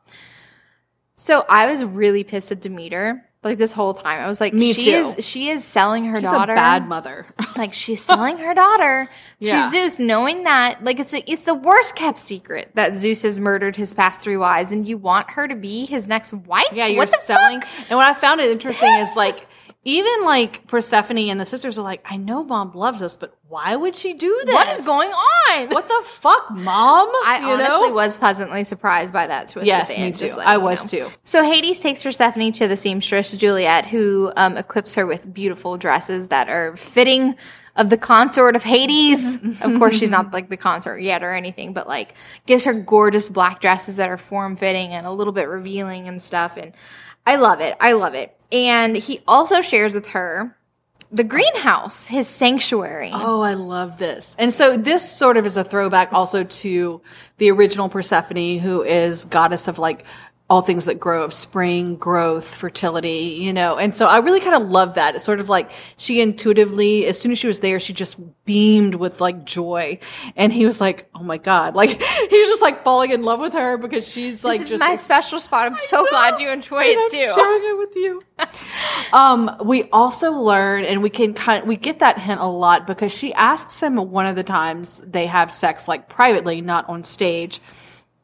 So I was really pissed at Demeter, like, this whole time. I was like, she is selling her daughter. She's a bad mother. Like, she's selling her daughter to Zeus, knowing that, like, it's the worst kept secret that Zeus has murdered his past 3 wives, and you want her to be his next wife? Yeah, you're selling. And what I found it interesting is, like, even, like, Persephone and the sisters are like, I know Mom loves us, but why would she do this? What is going on? What the fuck, Mom? I honestly was pleasantly surprised by that twist. Yes, me too. I was too. So Hades takes Persephone to the seamstress Juliet, who equips her with beautiful dresses that are fitting of the consort of Hades. Of course, she's not like the consort yet or anything, but like gives her gorgeous black dresses that are form-fitting and a little bit revealing and stuff. And I love it. I love it. And he also shares with her the greenhouse, his sanctuary. Oh, I love this. And so this sort of is a throwback also to the original Persephone, who is goddess of, like, all things that grow, of spring, growth, fertility, you know. And so I really kind of love that. It's sort of like she intuitively, as soon as she was there, she just beamed with, like, joy. And he was like, oh my God. Like, he was just, like, falling in love with her because she's, like, this is my special spot. I'm so glad you enjoy it too. I'm sharing it with you. We also learn, and we get that hint a lot, because she asks him one of the times they have sex, like, privately, not on stage.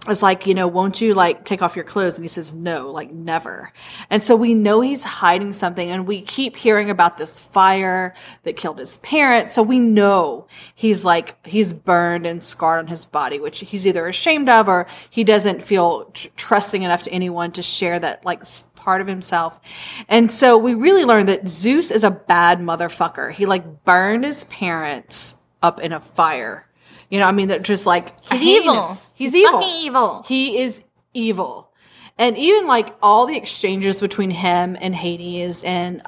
is like, won't you like take off your clothes? And he says, no, like never. And so we know he's hiding something, and we keep hearing about this fire that killed his parents. So we know he's burned and scarred on his body, which he's either ashamed of or he doesn't feel trusting enough to anyone to share that like part of himself. And so we really learned that Zeus is a bad motherfucker. He like burned his parents up in a fire. That just like he's evil. He's evil. Fucking evil. He is evil. And even like all the exchanges between him and Hades and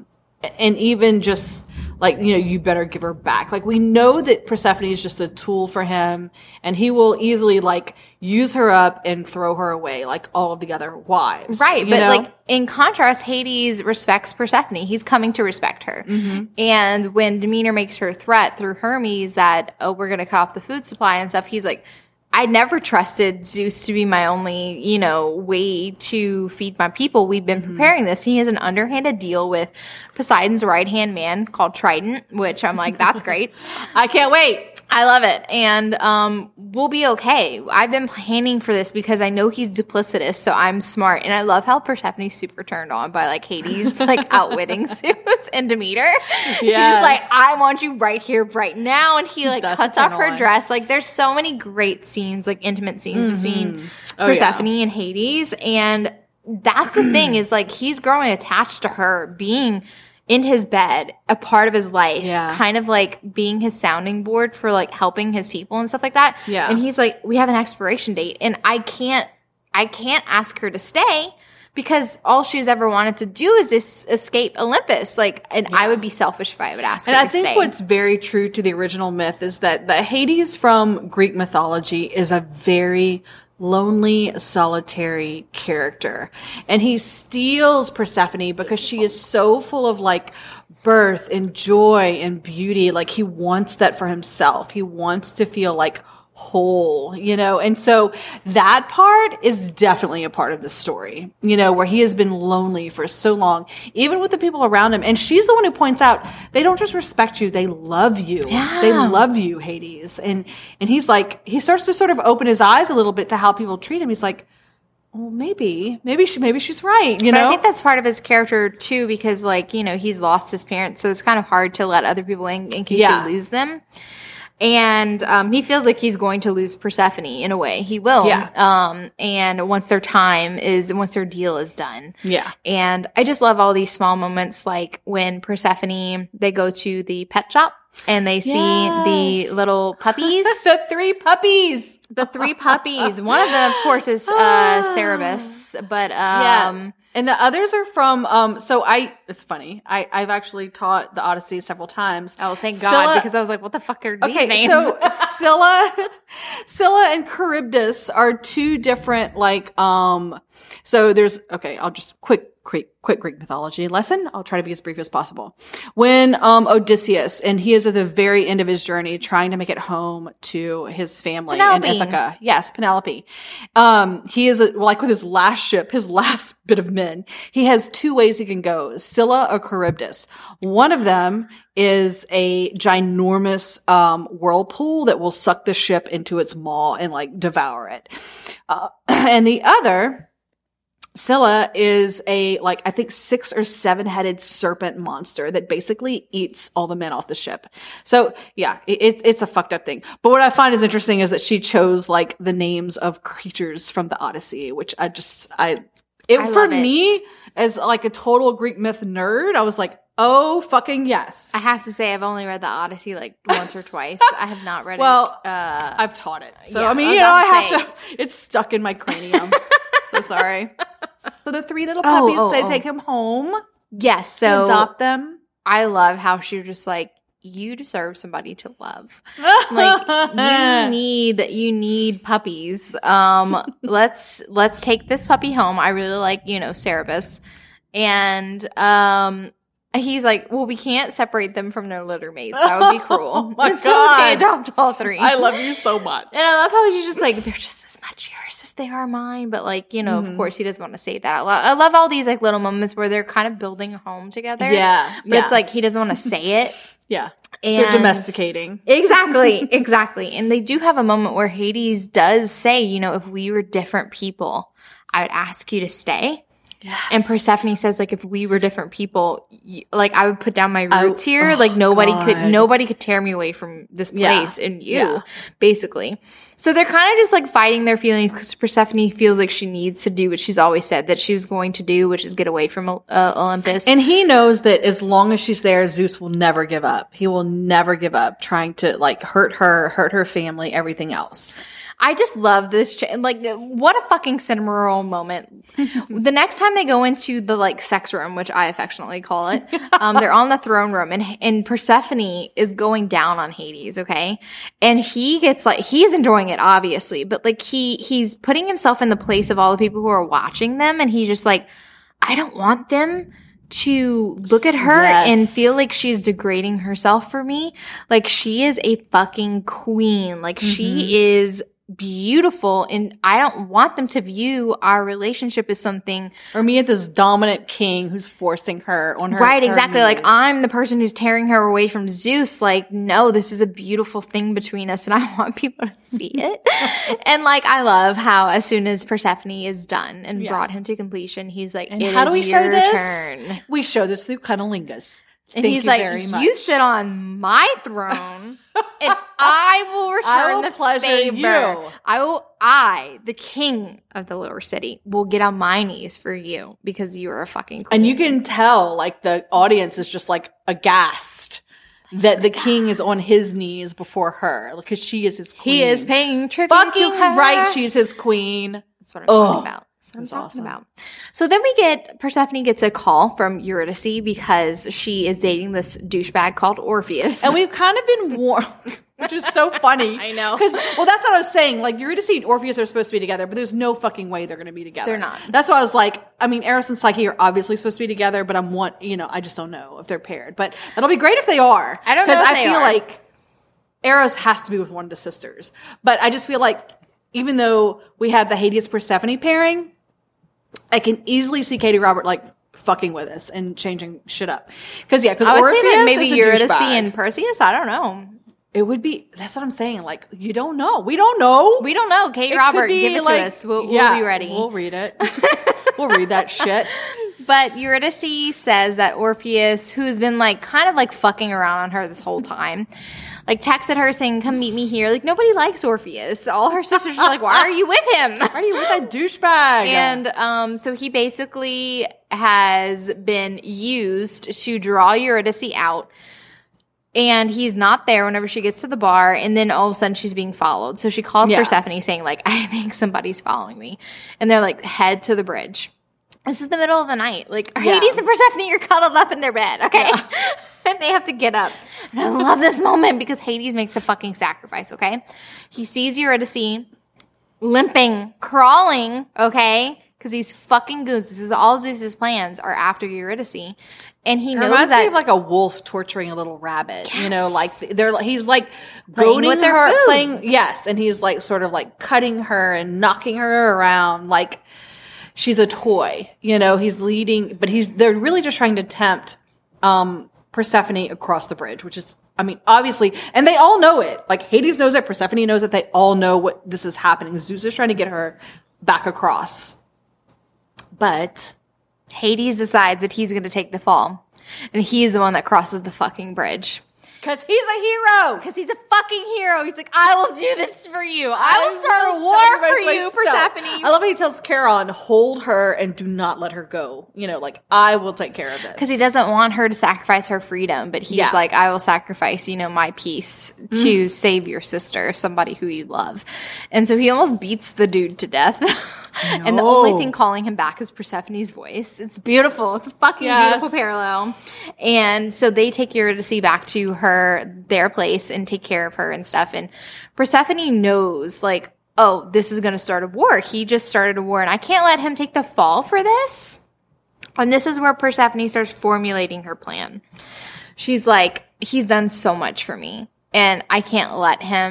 even just like, you better give her back. Like we know that Persephone is just a tool for him, and he will easily like use her up and throw her away like all of the other wives. Right. But like in contrast, Hades respects Persephone. He's coming to respect her. Mm-hmm. And when Demeter makes her threat through Hermes that, we're going to cut off the food supply and stuff, he's like, I never trusted Zeus to be my only, way to feed my people. We've been preparing this. He has an underhanded deal with Poseidon's right-hand man called Trident, which I'm like, that's great. I can't wait. I love it. And we'll be okay. I've been planning for this because I know he's duplicitous, so I'm smart. And I love how Persephone's super turned on by like Hades like outwitting Zeus and Demeter. Yes. She's just like, I want you right here, right now. And he like cuts off her dress. Like there's so many great scenes, like intimate scenes between Persephone and Hades. And that's the thing is like he's growing attached to her, being in his bed, a part of his life, kind of like being his sounding board for like helping his people and stuff like that. Yeah. And he's like, we have an expiration date, and I can't ask her to stay because all she's ever wanted to do is escape Olympus. Like, and I would be selfish if I would ask her to stay. And I think what's very true to the original myth is that the Hades from Greek mythology is a very lonely, solitary character. And he steals Persephone because she is so full of like birth and joy and beauty. Like he wants that for himself. He wants to feel like whole, and so that part is definitely a part of the story, where he has been lonely for so long, even with the people around him. And she's the one who points out they don't just respect you, they love you. Yeah. They love you, Hades. And he's like, he starts to sort of open his eyes a little bit to how people treat him. He's like, well, maybe she's right, But I think that's part of his character too, because like, he's lost his parents, so it's kind of hard to let other people in case you lose them. And he feels like he's going to lose Persephone in a way. He will. Yeah. And once their deal is done. Yeah. And I just love all these small moments, like when Persephone, they go to the pet shop and they see the little puppies. The three puppies. One of them, of course, is Cerberus, but and the others are from, it's funny. I've actually taught the Odyssey several times. Oh, thank God, because I was like, what the fuck are these names? So Scylla and Charybdis are two different, I'll just quick Greek mythology lesson. I'll try to be as brief as possible. When Odysseus, and he is at the very end of his journey trying to make it home to his family in Ithaca. Yes, Penelope. He is with his last ship, his last bit of men. He has two ways he can go, Scylla or Charybdis. One of them is a ginormous whirlpool that will suck the ship into its maw and like devour it. And the other, Scylla, is I think 6 or 7 headed serpent monster that basically eats all the men off the ship. So yeah, it's a fucked up thing. But what I find is interesting is that she chose like the names of creatures from the Odyssey, which for me as like a total Greek myth nerd, I was like, oh fucking yes. I have to say I've only read the Odyssey like once or twice. I have not read it. I've taught it. So I have to, it's stuck in my cranium. So sorry. So the 3 little puppies, they take him home. Yes. So adopt them. I love how she was just like, you deserve somebody to love. Like you need puppies. Let's take this puppy home. I really like, Cerberus. And he's like, well, we can't separate them from their litter mates. That would be cruel. Oh my God. So they adopt all 3. I love you so much. And I love how she's just like, they're just as much yours as they are mine. But like, of course he doesn't want to say that out loud. I love all these like little moments where they're kind of building a home together. Yeah. But it's like he doesn't want to say it. Yeah. They're domesticating. Exactly. And they do have a moment where Hades does say, you know, if we were different people, I would ask you to stay. Yes. And Persephone says, like, if we were different people, like, I would put down my roots here. Like, nobody could tear me away from this place and you, basically. So they're kind of just, like, fighting their feelings because Persephone feels like she needs to do what she's always said that she was going to do, which is get away from Olympus. And he knows that as long as she's there, Zeus will never give up. He will never give up trying to, like, hurt her family, everything else. I just love this. Like, what a fucking Cinnamoroll moment. The next time they go into the, like, sex room, which I affectionately call it, they're on the throne room, and Persephone is going down on Hades, okay? And he gets, like, he's enjoying it, obviously, but, like, he's putting himself in the place of all the people who are watching them, and he's just like, I don't want them to look at her and feel like she's degrading herself for me. Like, she is a fucking queen. Like, she is beautiful, and I don't want them to view our relationship as something, or me at this dominant king who's forcing her on her right, exactly, like I'm the person who's tearing her away from Zeus. Like, no, this is a beautiful thing between us, and I want people to see it. And, like, I love how as soon as Persephone is done and brought him to completion, he's like, and how do we show this? Turn. We show this through cunnilingus. And he's like, you sit on my throne, and I will return the favor. I, the king of the lower city, will get on my knees for you because you are a fucking queen. And you can tell, like, the audience is just, like, aghast that the king is on his knees before her because she is his queen. He is paying tribute fucking to her. Right, she's his queen. That's what I'm talking about. That's what I'm talking about. So then Persephone gets a call from Eurydice because she is dating this douchebag called Orpheus. And we've kind of been warned, which is so funny. I know. Because, well, that's what I was saying. Like, Eurydice and Orpheus are supposed to be together, but there's no fucking way they're going to be together. They're not. That's why I was like, I mean, Eros and Psyche are obviously supposed to be together, but I just don't know if they're paired. But that'll be great if they are. I don't know if Because I they feel are. like Eros has to be with one of the sisters. But I just feel like even though we have the Hades-Persephone pairing, I can easily see Katie Robert, like, fucking with us and changing shit up. Because I would Orpheus say that maybe is a Eurydice douchebag. and Perseus. I don't know. It would be, that's what I'm saying. Like, you don't know. We don't know. We don't know. Katie Robert, give it to us. We'll be ready. We'll read it. We'll read that shit. But Eurydice says that Orpheus, who's been, like, kind of, like, fucking around on her this whole time, like, texted her saying, come meet me here. Like, nobody likes Orpheus. All her sisters are like, why are you with him? Why are you with that douchebag? And so he basically has been used to draw Eurydice out. And he's not there whenever she gets to the bar. And then all of a sudden she's being followed. So she calls Persephone saying, like, I think somebody's following me. And they're like, head to the bridge. This is the middle of the night. Like, Hades and Persephone are cuddled up in their bed, okay? Yeah. And they have to get up. And I love this moment because Hades makes a fucking sacrifice, okay? He sees Eurydice limping, crawling, okay? Because these fucking goons, this is all Zeus's plans, are after Eurydice. And he knows reminds that. me of like a wolf torturing a little rabbit. Yes. You know, like he's like Playing goading with their her, food. playing, and he's like sort of like cutting her and knocking her around like she's a toy. You know, he's leading, but they're really just trying to tempt Persephone across the bridge, which is, I mean, obviously, and they all know it. Like, Hades knows it, Persephone knows it, they all know what this is happening. Zeus is trying to get her back across. But Hades decides that he's going to take the fall. And he's the one that crosses the fucking bridge. because he's a hero. Because he's a fucking hero. He's like, I will do this for you. I will start a war for you, Persephone. I love how he tells Charon, hold her and do not let her go. You know, like, I will take care of this. Because he doesn't want her to sacrifice her freedom, but he's like, I will sacrifice, my peace to save your sister, somebody who you love. And so he almost beats the dude to death. And the only thing calling him back is Persephone's voice. It's beautiful. It's a fucking beautiful parallel. And so they take Eurydice back to their place and take care of her and stuff. And Persephone knows, like, oh, this is going to start a war. He just started a war, and I can't let him take the fall for this. And this is where Persephone starts formulating her plan. She's like, he's done so much for me, and I can't let him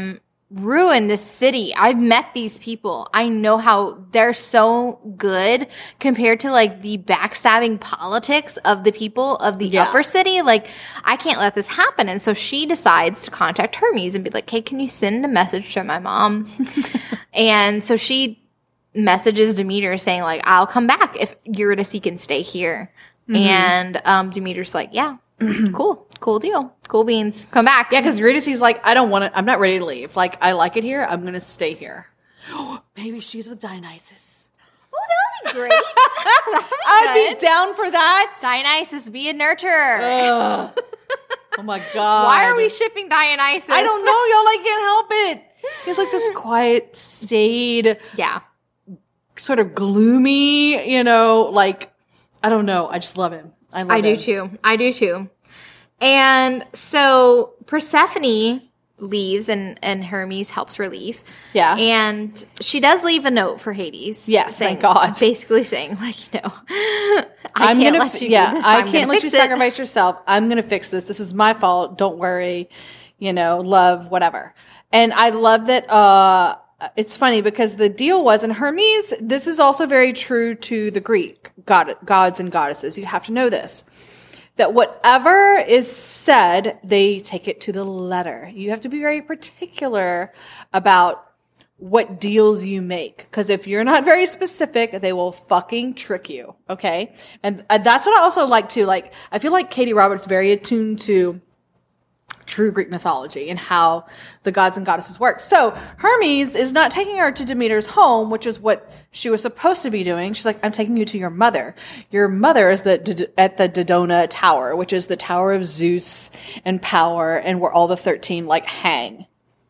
ruin this city. I've met these people. I know how they're so good compared to like the backstabbing politics of the people of the upper city. Like, I can't let this happen. And so she decides to contact Hermes and be like, hey, can you send a message to my mom? And so she messages Demeter saying like, I'll come back if Eurydice can stay here. And Demeter's like, yeah, cool deal. Cool beans. Come back. Yeah, because Eurydice's like, I don't want to, I'm not ready to leave. Like, I like it here. I'm going to stay here. Maybe she's with Dionysus. Oh, that would be great. I'd be down for that. Dionysus, be a nurturer. Oh my God. Why are we shipping Dionysus? I don't know, y'all. I can't help it. He's like this quiet, staid, sort of gloomy, you know, like, I don't know. I just love him. I do too. And so Persephone leaves and Hermes helps her leave. Yeah. And she does leave a note for Hades. Yes, saying, thank God. Basically saying, like, you know, I can't let you sacrifice yourself. I'm going to fix this. This is my fault. Don't worry. You know, love, whatever. And I love that, it's funny because the deal was, and Hermes, this is also very true to the Greek gods and goddesses. You have to know this. That whatever is said, they take it to the letter. You have to be very particular about what deals you make. Because if you're not very specific, they will fucking trick you. Okay? And that's what I also like too. Like, I feel like Katie Roberts is very attuned to true Greek mythology and how the gods and goddesses work. So Hermes is not taking her to Demeter's home, which is what she was supposed to be doing. She's like, I'm taking you to your mother. Your mother is at the Dodona Tower, which is the tower of Zeus and power and where all the 13 like hang.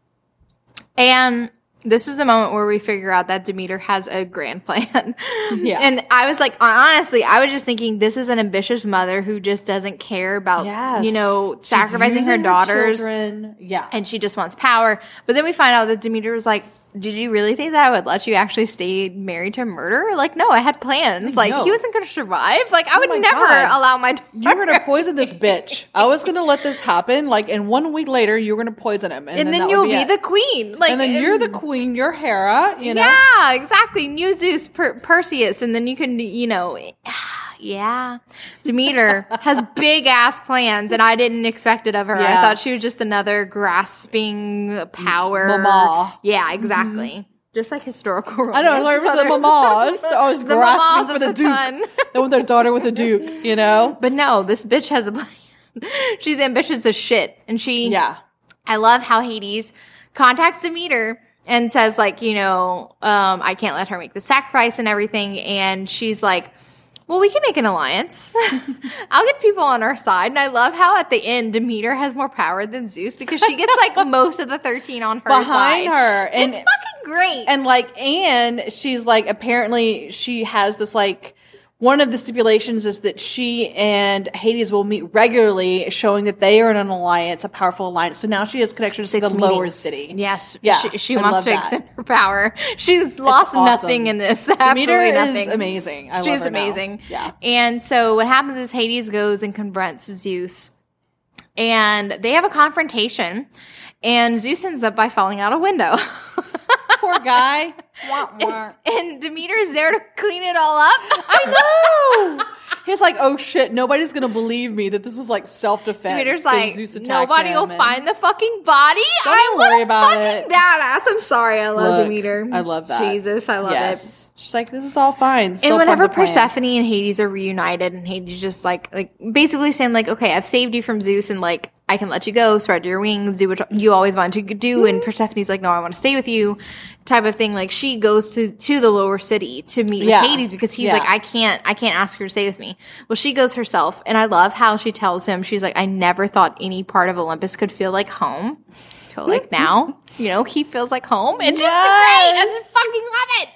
And this is the moment where we figure out that Demeter has a grand plan. Yeah. And I was like, honestly, I was just thinking this is an ambitious mother who just doesn't care about, you know, sacrificing her daughters. Yeah. And she just wants power. But then we find out that Demeter was like, did you really think that I would let you actually stay married to murder? Like, no, I had plans. Like, he wasn't going to survive. Like, I would never allow my daughter. You were going to poison this bitch. I was going to let this happen. Like, and 1 week later, you were going to poison him. And then you'll be the queen. Like, and then you're the queen. You're Hera, you know? Yeah, exactly. New Zeus, Perseus. And then you can, you know... Yeah. Demeter has big ass plans and I didn't expect it of her. I thought she was just another grasping power. Mama. Yeah, exactly. Mm-hmm. Just like historical romance. I know, I remember the mamas. Always grasping for the duke. They want their daughter with the duke, you know? But no, this bitch has a plan. She's ambitious as shit. And I love how Hades contacts Demeter and says like, you know, I can't let her make the sacrifice and everything. And she's like, well, we can make an alliance. I'll get people on our side. And I love how at the end, Demeter has more power than Zeus because she gets like most of the 13 on her side. Behind her. And it's fucking great. And she's like, apparently she has this like, one of the stipulations is that she and Hades will meet regularly, showing that they are in an alliance, a powerful alliance. So now she has connections to the lower city. Yes. Yeah. She wants to extend her power. She's lost nothing in this. Absolutely nothing. Is amazing. She's amazing. Yeah. And so what happens is Hades goes and confronts Zeus. And they have a confrontation. And Zeus ends up by falling out a window. Poor guy. Wah, wah. And Demeter's there to clean it all up. I know. He's like, oh shit, nobody's going to believe me that this was like self-defense. Demeter's like, nobody will find the fucking body. Don't worry about it. Badass. I'm sorry. I love Demeter. I love that. Jesus, I love it. She's like, this is all fine. And whenever Persephone and Hades are reunited and Hades just like basically saying like, okay, I've saved you from Zeus and like, I can let you go, spread your wings, do what you always wanted to do. And Persephone's like, no, I want to stay with you type of thing. Like she goes to the lower city to meet with Hades because he's like, I can't ask her to stay with me. Well, she goes herself. And I love how she tells him, she's like, I never thought any part of Olympus could feel like home. So like now, you know, he feels like home. And just great. I just fucking love it.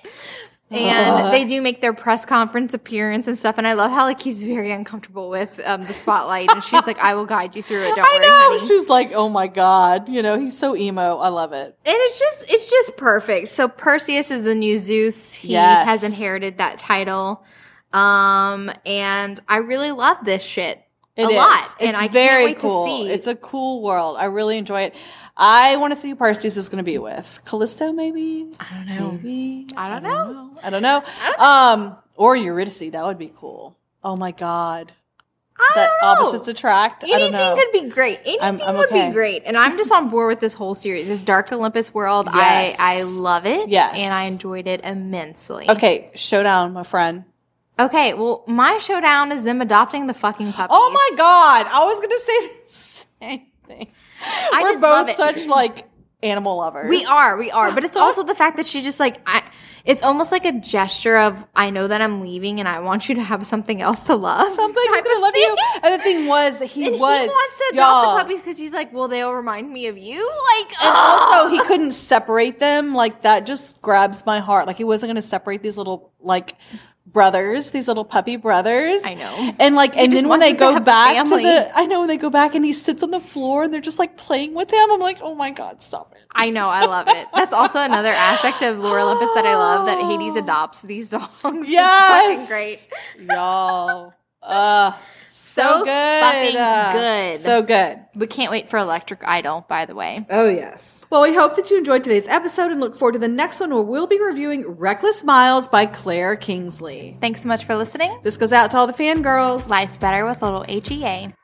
And they do make their press conference appearance and stuff. And I love how like he's very uncomfortable with the spotlight. And she's like, I will guide you through it. Don't worry, honey. She's like, oh my God. You know, he's so emo. I love it. And it's just perfect. So Perseus is the new Zeus. He has inherited that title. And I really love this shit. a lot. It's And I very can't wait cool. to see. It's a cool world. I really enjoy it. I want to see who Perseus is going to be with. Callisto, maybe? I don't know. Maybe. I don't know. Or Eurydice. That would be cool. Oh my God. I That don't know. opposites attract. I don't Anything know. could be great. Anything I'm would okay. be great. And I'm just on board with this whole series. This Dark Olympus world, Yes. I love it. Yes. And I enjoyed it immensely. Okay, Showdown, my friend. Okay, well, my showdown is them adopting the fucking puppies. Oh my God. I was going to say the same thing. I We're just love both it. such like animal lovers. We are. But it's also the fact that she just like, it's almost like a gesture of, I know that I'm leaving and I want you to have something else to love. Something type I of love you. thing. And the thing was, he And was. he wants to adopt y'all. the puppies because he's like, well, they'll remind me of you. Like, And also, he couldn't separate them. Like, that just grabs my heart. Like, he wasn't going to separate these little, like, brothers, these little puppy brothers. I know. And like, and just then when wants they them to go have a back to family. I know when they go back and he sits on the floor and they're just like playing with him. I'm like, oh my God, stop it. I know, I love it. That's also another aspect of Lore Olympus that I love, that Hades adopts these dogs. Yes. It's fucking great. Y'all. So good. fucking good. So good. We can't wait for Electric Idol, by the way. Oh, yes. Well, we hope that you enjoyed today's episode and look forward to the next one where we'll be reviewing Reckless Miles by Claire Kingsley. Thanks so much for listening. This goes out to all the fangirls. Life's better with a little HEA.